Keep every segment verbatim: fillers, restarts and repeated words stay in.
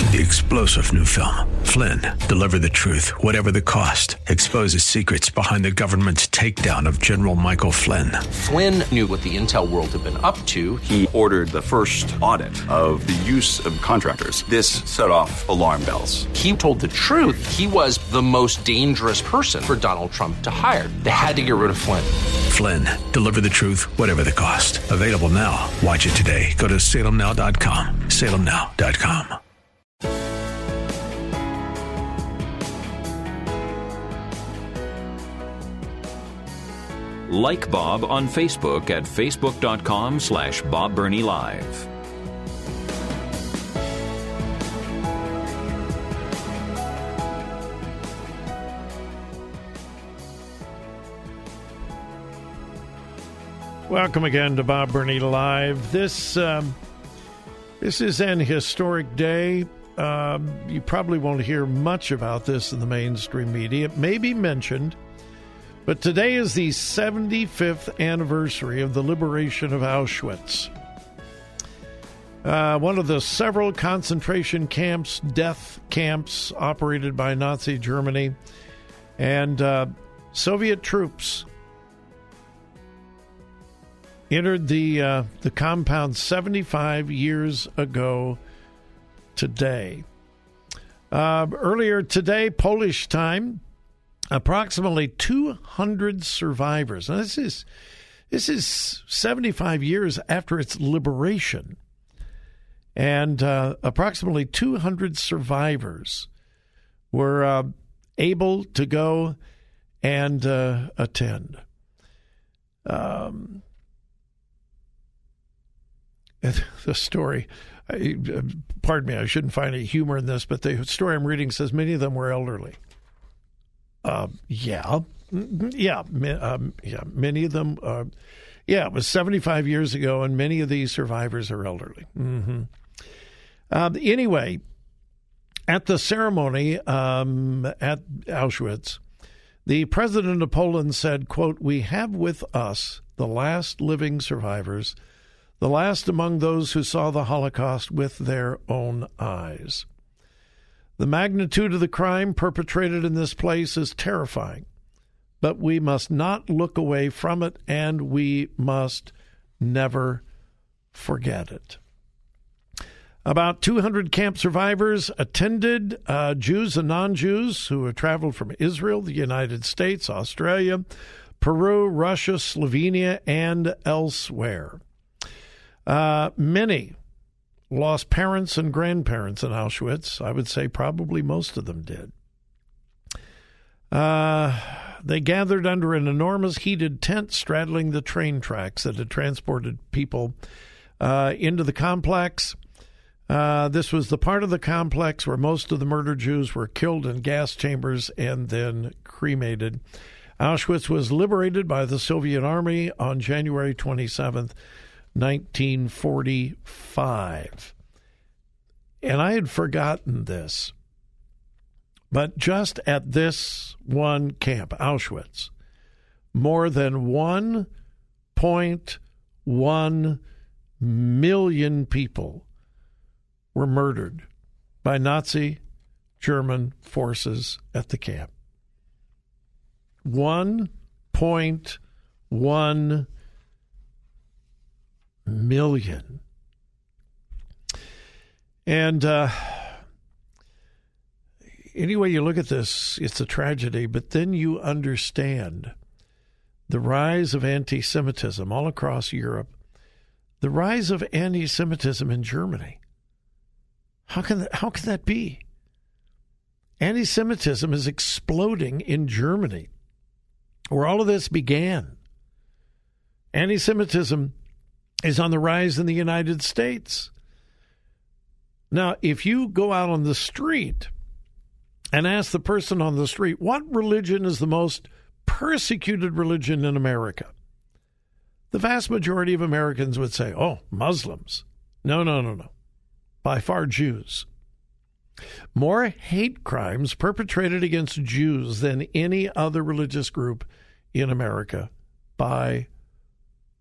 The explosive new film, Flynn, deliver the truth, whatever the cost, exposes secrets behind the government's takedown of General Michael Flynn. Flynn knew what the intel world had been up to. He ordered the first audit of the use of contractors. This set off alarm bells. He told the truth. He was the most dangerous person for Donald Trump to hire. They had to get rid of Flynn. Flynn, deliver the truth, whatever the cost. Available now. Watch it today. Go to salem now dot com. salem now dot com. Like Bob on Facebook at facebook.com slash Bob Burney Live. Welcome again to Bob Burney Live. This um, this is an historic day. Um, you probably won't hear much about this in the mainstream media. It may be mentioned, but today is the seventy-fifth anniversary of the liberation of Auschwitz. Uh, one of the several concentration camps, death camps operated by Nazi Germany, and uh, Soviet troops entered the uh, the compound seventy-five years ago today. Uh, earlier today, Polish time, approximately two hundred survivors. Now, this is this is seventy-five years after its liberation, and uh, approximately two hundred survivors were uh, able to go and uh, attend. Um, the story, I, pardon me, I shouldn't find any humor in this, but the story I'm reading says many of them were elderly. Uh, yeah, yeah, um, yeah. Many of them, uh, yeah. It was seventy-five years ago, and many of these survivors are elderly. Mm-hmm. Uh, anyway, at the ceremony um, at Auschwitz, the president of Poland said, "quote We have with us the last living survivors, the last among those who saw the Holocaust with their own eyes. The magnitude of the crime perpetrated in this place is terrifying, but we must not look away from it, and we must never forget it." About two hundred camp survivors attended, uh, Jews and non-Jews who had traveled from Israel, the United States, Australia, Peru, Russia, Slovenia, and elsewhere. Uh, many lost parents and grandparents in Auschwitz. I would say probably most of them did. Uh, they gathered under an enormous heated tent straddling the train tracks that had transported people uh, into the complex. Uh, this was the part of the complex where most of the murdered Jews were killed in gas chambers and then cremated. Auschwitz was liberated by the Soviet Army on January twenty-seventh, nineteen forty-five. And I had forgotten this, but just at this one camp, Auschwitz, more than one point one million people were murdered by Nazi German forces at the camp. one point one million. And uh, anyway you look at this, it's a tragedy, but then you understand the rise of anti-Semitism all across Europe, the rise of anti-Semitism in Germany. How can that, how can that be? Anti-Semitism is exploding in Germany, where all of this began. Anti-Semitism is on the rise in the United States. Now, if you go out on the street and ask the person on the street, what religion is the most persecuted religion in America? The vast majority of Americans would say, oh, Muslims. No, no, no, no. By far, Jews. More hate crimes perpetrated against Jews than any other religious group in America, by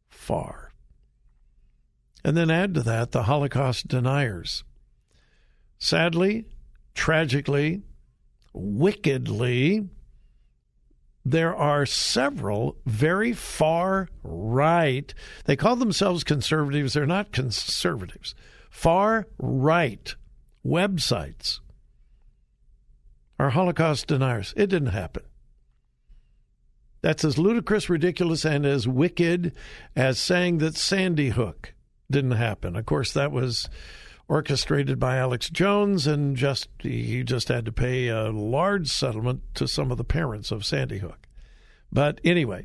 far. And then add to that the Holocaust deniers. Sadly, tragically, wickedly, there are several very far right, they call themselves conservatives, they're not conservatives, far right websites are Holocaust deniers. It didn't happen. That's as ludicrous, ridiculous, and as wicked as saying that Sandy Hook didn't happen. Of course, that was orchestrated by Alex Jones, and just he just had to pay a large settlement to some of the parents of Sandy Hook. But anyway,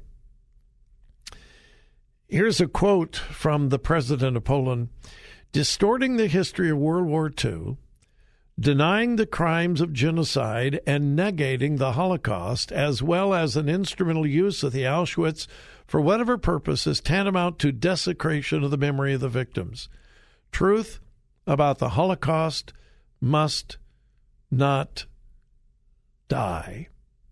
here's a quote from the president of Poland: distorting the history of World War Two, denying the crimes of genocide, and negating the Holocaust, as well as an instrumental use of the Auschwitz for whatever purpose, is tantamount to desecration of the memory of the victims. Truth about the Holocaust must not die.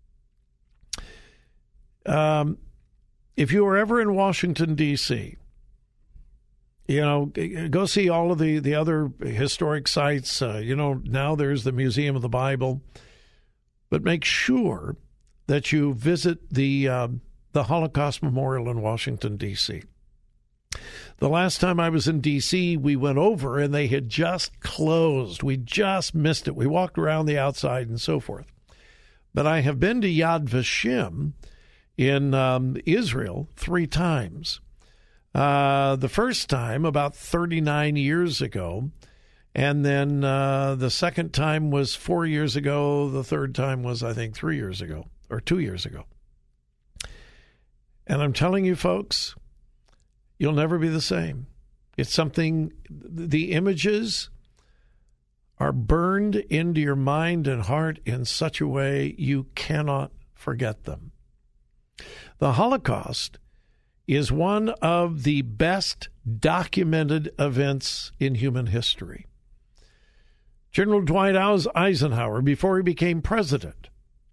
Um, if you were ever in Washington, D C, you know, go see all of the, the other historic sites. Uh, you know, now there's the Museum of the Bible. But make sure that you visit the uh, the Holocaust Memorial in Washington, D C. The last time I was in D C, we went over and they had just closed. We just missed it. We walked around the outside and so forth. But I have been to Yad Vashem in um, Israel three times. Uh, the first time about thirty-nine years ago, and then uh, the second time was four years ago. The third time was, I think, three years ago or two years ago. And I'm telling you, folks, you'll never be the same. It's something, the images are burned into your mind and heart in such a way you cannot forget them. The Holocaust is one of the best documented events in human history. General Dwight Eisenhower, before he became president,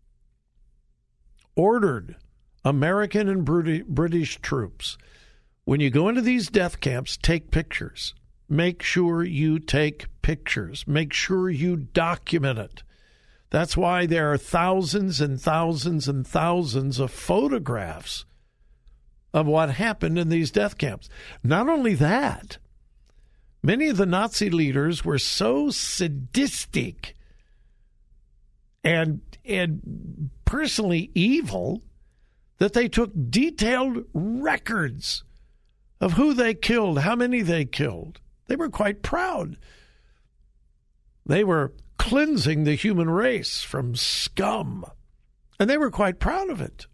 ordered American and British troops, when you go into these death camps, take pictures. Make sure you take pictures. Make sure you document it. That's why there are thousands and thousands and thousands of photographs of what happened in these death camps. Not only that, many of the Nazi leaders were so sadistic and, and personally evil that they took detailed records of who they killed, how many they killed. They were quite proud. They were cleansing the human race from scum, and they were quite proud of it.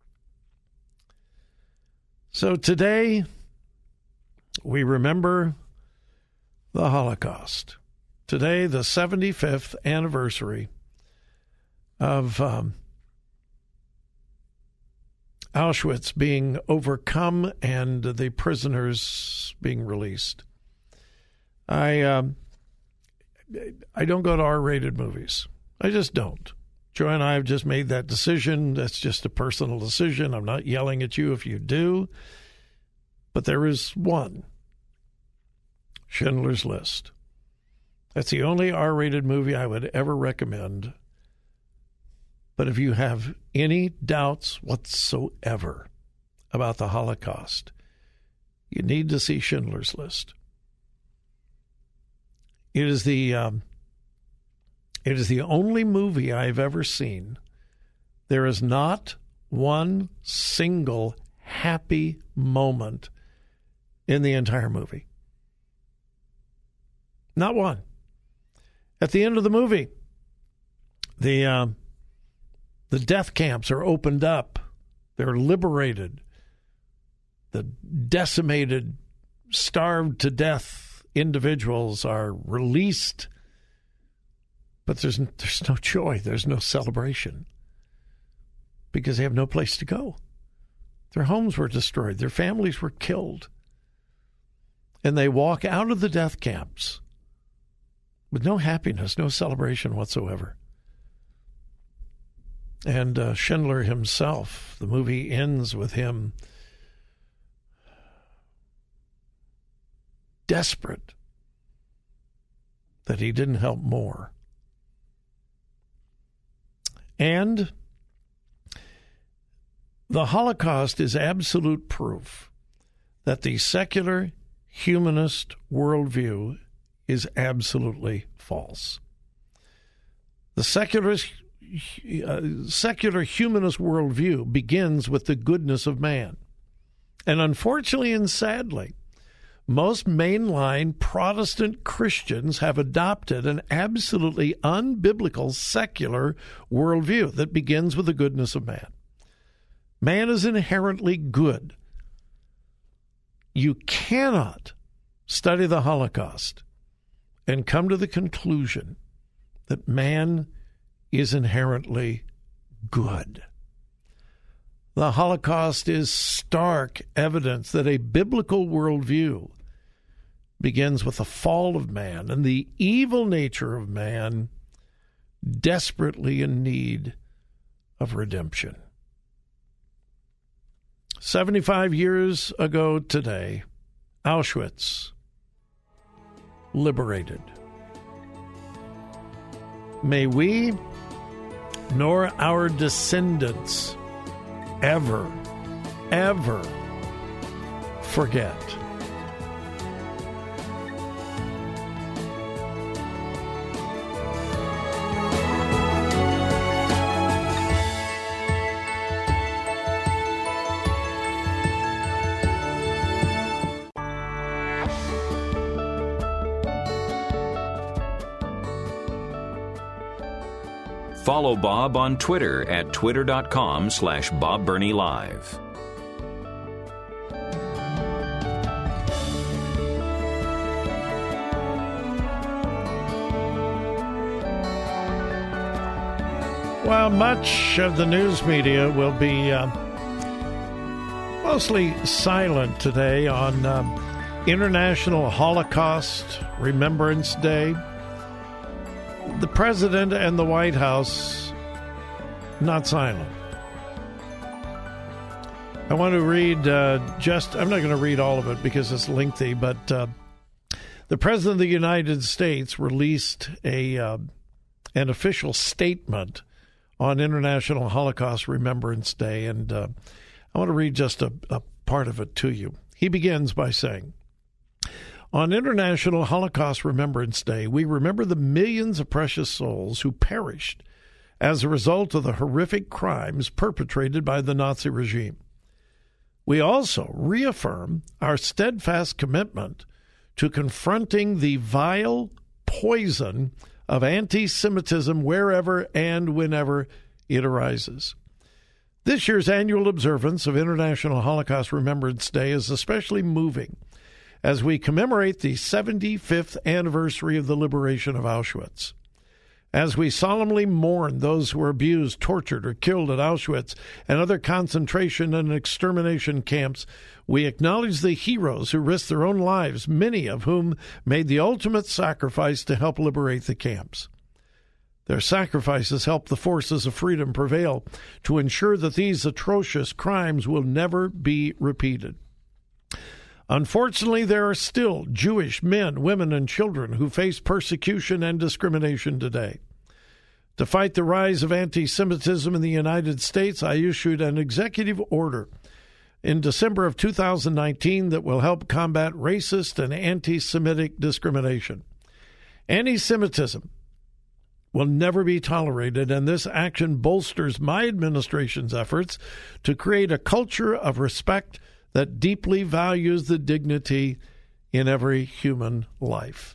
So today, we remember the Holocaust. Today, the seventy-fifth anniversary of um, Auschwitz being overcome and the prisoners being released. I um, I don't go to R-rated movies. I just don't. Joy and I have just made that decision. That's just a personal decision. I'm not yelling at you if you do. But there is one, Schindler's List. That's the only R-rated movie I would ever recommend. But if you have any doubts whatsoever about the Holocaust, you need to see Schindler's List. It is the um, it is the only movie I've ever seen. There is not one single happy moment in the entire movie. Not one. At the end of the movie, the uh, the death camps are opened up. They're liberated. The decimated, starved to death individuals are released. But there's there's no joy. There's no celebration. Because they have no place to go. Their homes were destroyed. Their families were killed. And they walk out of the death camps with no happiness, no celebration whatsoever. And uh, Schindler himself, the movie ends with him desperate that he didn't help more. And the Holocaust is absolute proof that the secular humanist worldview is absolutely false. The secularist, uh, secular humanist worldview begins with the goodness of man. And unfortunately and sadly, most mainline Protestant Christians have adopted an absolutely unbiblical secular worldview that begins with the goodness of man. Man is inherently good. You cannot study the Holocaust and come to the conclusion that man is inherently good. The Holocaust is stark evidence that a biblical worldview begins with the fall of man and the evil nature of man, desperately in need of redemption. seventy-five years ago today, Auschwitz liberated. May we nor our descendants ever, ever forget. Follow Bob on Twitter at twitter.com slash Bob Burney Live. Well, much of the news media will be uh, mostly silent today on uh, International Holocaust Remembrance Day. The President and the White House, not silent. I want to read uh, just, I'm not going to read all of it because it's lengthy, but uh, the President of the United States released a uh, an official statement on International Holocaust Remembrance Day, and uh, I want to read just a, a part of it to you. He begins by saying, on International Holocaust Remembrance Day, we remember the millions of precious souls who perished as a result of the horrific crimes perpetrated by the Nazi regime. We also reaffirm our steadfast commitment to confronting the vile poison of anti-Semitism wherever and whenever it arises. This year's annual observance of International Holocaust Remembrance Day is especially moving as we commemorate the seventy-fifth anniversary of the liberation of Auschwitz. As we solemnly mourn those who were abused, tortured, or killed at Auschwitz and other concentration and extermination camps, we acknowledge the heroes who risked their own lives, many of whom made the ultimate sacrifice to help liberate the camps. Their sacrifices helped the forces of freedom prevail to ensure that these atrocious crimes will never be repeated. Unfortunately, there are still Jewish men, women, and children who face persecution and discrimination today. To fight the rise of anti-Semitism in the United States, I issued an executive order in December of two thousand nineteen that will help combat racist and anti-Semitic discrimination. Anti-Semitism will never be tolerated, and this action bolsters my administration's efforts to create a culture of respect that deeply values the dignity in every human life.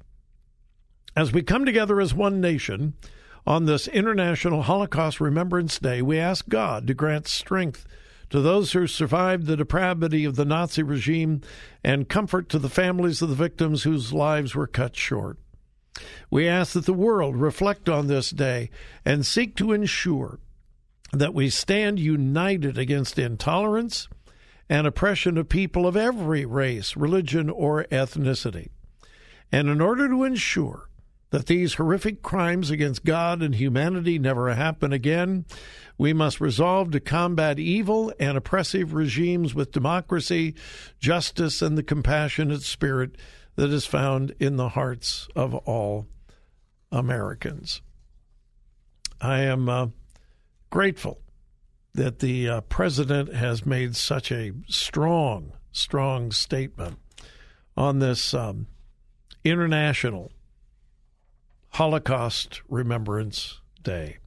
As we come together as one nation on this International Holocaust Remembrance Day, we ask God to grant strength to those who survived the depravity of the Nazi regime and comfort to the families of the victims whose lives were cut short. We ask that the world reflect on this day and seek to ensure that we stand united against intolerance and oppression of people of every race, religion, or ethnicity. And in order to ensure that these horrific crimes against God and humanity never happen again, we must resolve to combat evil and oppressive regimes with democracy, justice, and the compassionate spirit that is found in the hearts of all Americans. I am uh, grateful that the uh, president has made such a strong, strong statement on this um, International Holocaust Remembrance Day.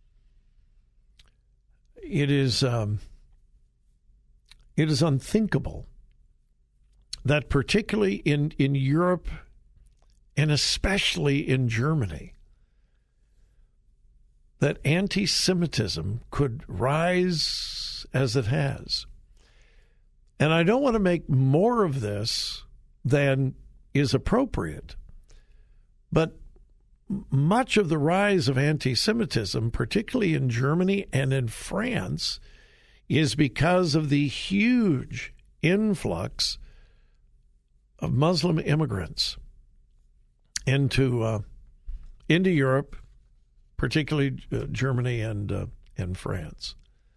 It is um, it is unthinkable that particularly in, in Europe and especially in Germany, that anti-Semitism could rise as it has. And I don't want to make more of this than is appropriate, but much of the rise of anti-Semitism, particularly in Germany and in France, is because of the huge influx of Muslim immigrants into uh, into Europe, particularly uh, Germany and uh, and France,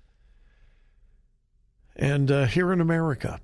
and uh, here in America.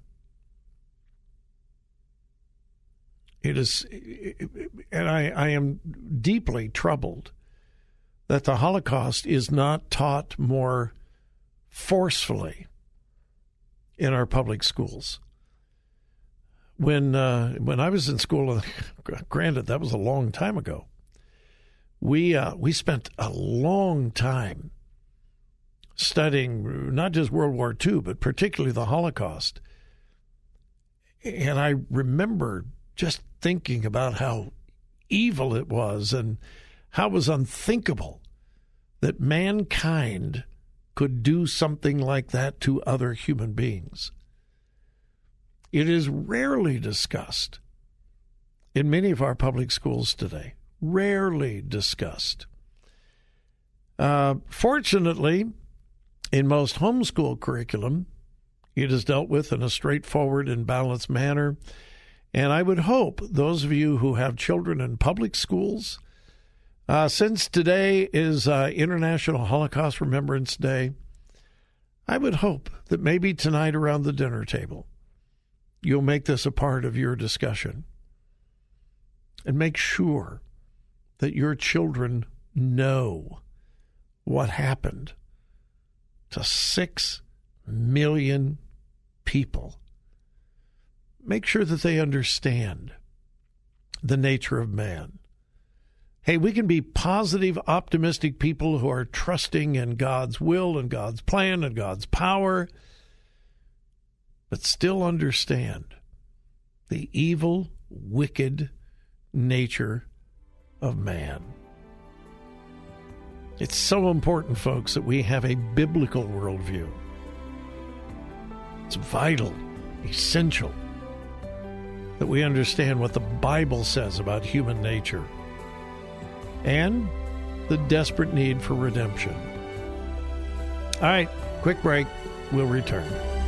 It is, and I, I am deeply troubled that the Holocaust is not taught more forcefully in our public schools. When uh, when I was in school, granted that was a long time ago, we uh, we spent a long time studying not just World War Two, but particularly the Holocaust. And I remember just thinking about how evil it was and how it was unthinkable that mankind could do something like that to other human beings. It is rarely discussed in many of our public schools today. Rarely discussed. Uh, fortunately, in most homeschool curriculum, it is dealt with in a straightforward and balanced manner. And I would hope those of you who have children in public schools, uh, since today is uh, International Holocaust Remembrance Day, I would hope that maybe tonight around the dinner table, you'll make this a part of your discussion and make sure that your children know what happened to six million people. Make sure that they understand the nature of man. Hey, we can be positive, optimistic people who are trusting in God's will and God's plan and God's power, but still understand the evil, wicked nature of man. It's so important, folks, that we have a biblical worldview. It's vital, essential, that we understand what the Bible says about human nature and the desperate need for redemption. All right, quick break. We'll return.